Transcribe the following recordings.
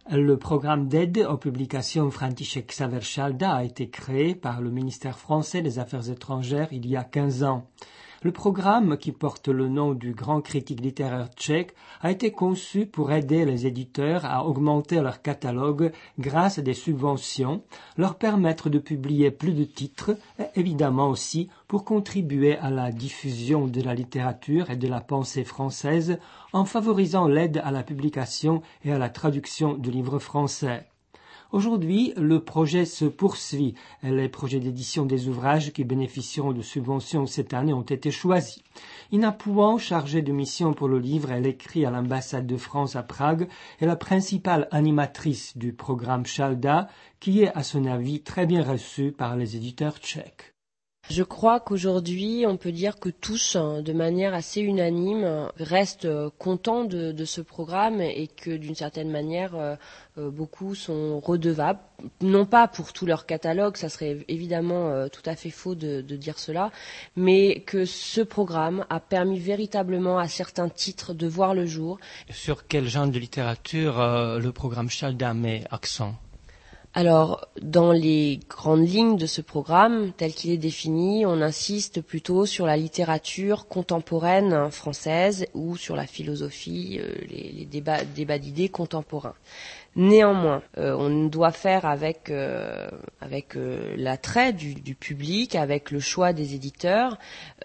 Le programme d'aide aux publications František Xaver Šalda a été créé par le ministère français des Affaires étrangères il y a 15 ans. Le programme, qui porte le nom du grand critique littéraire tchèque, a été conçu pour aider les éditeurs à augmenter leur catalogue grâce à des subventions, leur permettre de publier plus de titres et évidemment aussi pour contribuer à la diffusion de la littérature et de la pensée française en favorisant l'aide à la publication et à la traduction de livres français. Aujourd'hui, le projet se poursuit et les projets d'édition des ouvrages qui bénéficieront de subventions cette année ont été choisis. Ina Pouan, chargée de mission pour le livre et l'écrit à l'ambassade de France à Prague, est la principale animatrice du programme Šalda, qui est, à son avis, très bien reçu par les éditeurs tchèques. Je crois qu'aujourd'hui, on peut dire que tous, de manière assez unanime, restent contents de ce programme et que d'une certaine manière, beaucoup sont redevables. Non pas pour tout leur catalogue, ça serait évidemment tout à fait faux de dire cela, mais que ce programme a permis véritablement à certains titres de voir le jour. Sur quel genre de littérature le programme Šalda met accent ? Alors, dans les grandes lignes de ce programme, tel qu'il est défini, on insiste plutôt sur la littérature contemporaine française ou sur la philosophie, les débats d'idées contemporains. Néanmoins, on doit faire avec l'attrait du public, avec le choix des éditeurs.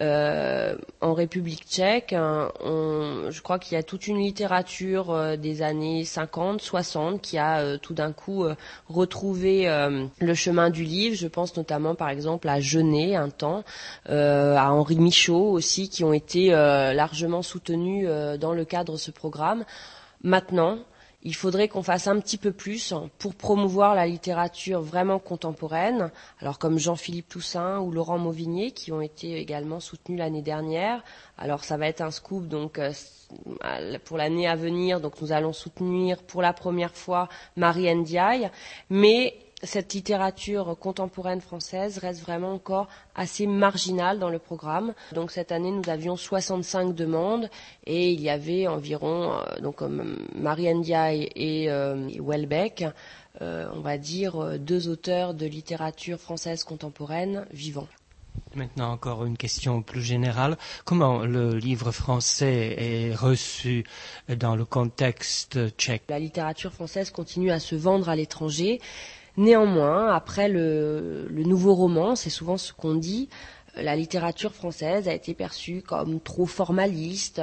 En République tchèque, je crois qu'il y a toute une littérature des années 50, 60 qui a tout d'un coup retrouvé le chemin du livre. Je pense notamment par exemple à Genet un temps, à Henri Michaud aussi, qui ont été largement soutenus dans le cadre de ce programme. Maintenant, il faudrait qu'on fasse un petit peu plus pour promouvoir la littérature vraiment contemporaine, alors comme Jean-Philippe Toussaint ou Laurent Mauvigné qui ont été également soutenus l'année dernière. Alors ça va être un scoop donc pour l'année à venir, donc nous allons soutenir pour la première fois Marie Ndiaye, mais cette littérature contemporaine française reste vraiment encore assez marginale dans le programme. Donc cette année, nous avions 65 demandes et il y avait environ, Marie Ndiaye et Houellebecq, on va dire 2 auteurs de littérature française contemporaine vivants. Maintenant, encore une question plus générale. Comment le livre français est reçu dans le contexte tchèque ? La littérature française continue à se vendre à l'étranger. Néanmoins, après le nouveau roman, c'est souvent ce qu'on dit, la littérature française a été perçue comme trop formaliste,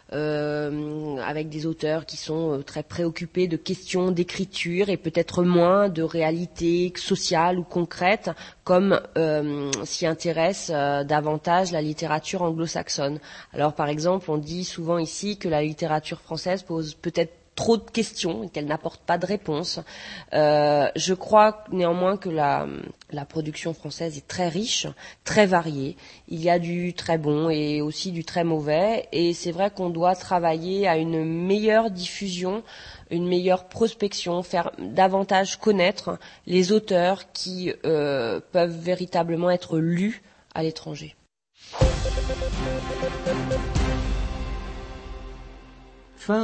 avec des auteurs qui sont très préoccupés de questions d'écriture et peut-être moins de réalités sociales ou concrètes, comme s'y intéresse davantage la littérature anglo-saxonne. Alors par exemple, on dit souvent ici que la littérature française pose peut-être trop de questions et qu'elle n'apporte pas de réponses. Je crois néanmoins que la production française est très riche, très variée. Il y a du très bon et aussi du très mauvais. Et c'est vrai qu'on doit travailler à une meilleure diffusion, une meilleure prospection, faire davantage connaître les auteurs qui peuvent véritablement être lus à l'étranger.